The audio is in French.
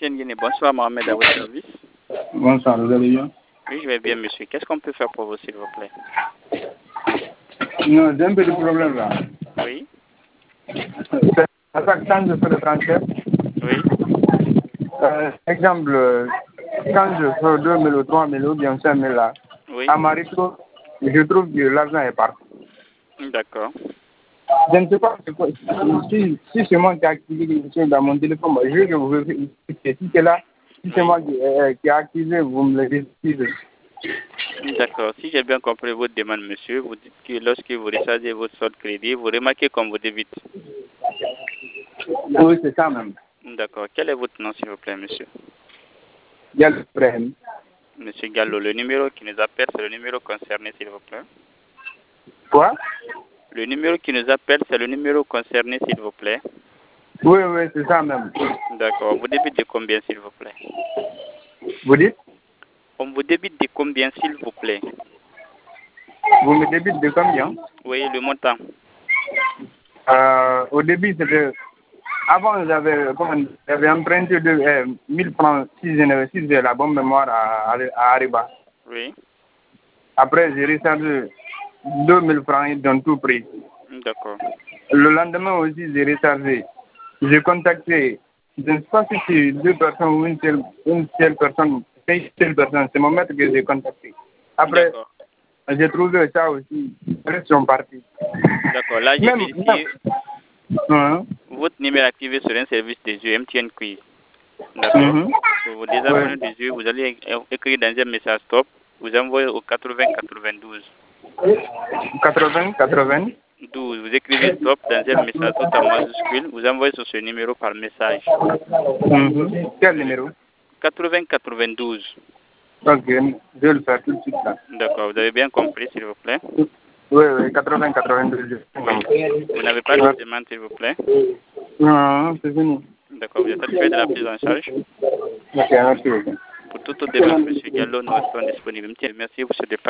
MTN Guinée. Bonsoir, Mohamed, à votre service. Bonsoir, vous allez bien? Oui, je vais bien, monsieur. Qu'est-ce qu'on peut faire pour vous, s'il vous plaît? Non, j'ai un peu de problème là. Oui. À chaque temps, je fais le transfert. Oui. Exemple, quand je fais 2 000 ou 3 000 ou bien 5 000 là, Oui. à Marito, je trouve que l'argent est parti. D'accord. Je ne sais pas si c'est moi qui ai activé quelque chose dans mon téléphone, moi, je vais vous vérifier. Si c'est là, si c'est moi qui ai activé, vous me le dites. D'accord. Si j'ai bien compris votre demande, monsieur, vous dites que lorsque vous rechargez votre solde crédit, vous remarquez qu'on vous débite. Oui, c'est ça même. D'accord. Quel est votre nom, s'il vous plaît, monsieur? Il y a le problème. Monsieur Gallo, le numéro qui nous appelle, c'est le numéro concerné, s'il vous plaît. Quoi? Le numéro qui nous appelle, c'est le numéro concerné, s'il vous plaît. Oui, c'est ça même. D'accord. Vous débite de combien, s'il vous plaît? Vous dites? On vous débite de combien, s'il vous plaît? Vous me débitez de combien? Oui, le montant. Au début, c'était... Avant, j'avais emprunté 1000 francs si j'ai la bonne mémoire à Ariba. Oui. Après, j'ai rechargé 2000 francs, ils ont tout pris. D'accord. Le lendemain aussi, j'ai rechargé. J'ai contacté, je ne sais pas si c'est 2 personnes ou une seule personne, c'est mon maître que j'ai contacté. Après, j'ai trouvé ça aussi, ils sont partis. D'accord, là j'ai vérifié. Votre numéro activé sur un service des yeux MTN Quiz. D'accord. Pour vous désabonner des yeux, vous allez écrire dans un message stop, vous envoyez au 80 92. 80. Vous écrivez stop dans un message tout en majuscule, vous envoyez sur ce numéro par message. Quel numéro? 80 92. Ok, je vais le faire tout de suite là. D'accord, vous avez bien compris, s'il vous plaît? Oui, 80 92. Oui. Vous n'avez pas de demande, s'il vous plaît? Non, c'est fini. D'accord, vous êtes satisfait de la prise en charge? Ok, merci beaucoup. Pour toute demande, M. Gallo, nous restons disponibles. Merci pour ce départ.